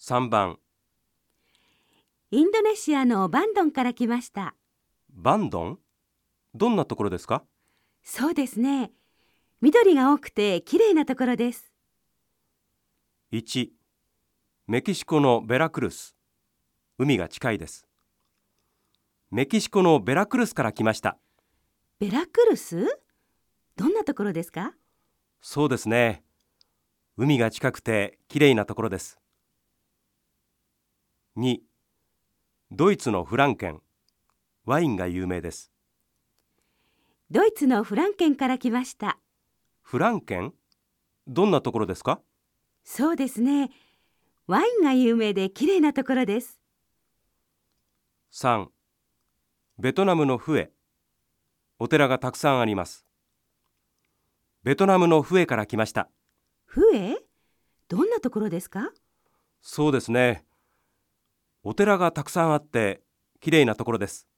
3番。 インドネシアのバンドンから来ました。 バンドン？どんなところですか？ そうですね。緑が多くてきれいなところです。 1、メキシコのベラクルス。海が近いです。メキシコのベラクルスから来ました。 ベラクルス？どんなところですか？ そうですね。海が近くてきれいなところです。2、ドイツのフランケン。ワインが有名です。 ドイツのフランケンから来ました。 フランケン？どんなところですか？ そうですね。ワインが有名できれいなところです。 3、ベトナムのフエ。お寺がたくさんあります。ベトナムのフエから来ました。 フエ？どんなところですか？ そうですね。お寺がたくさんあってきれいなところです。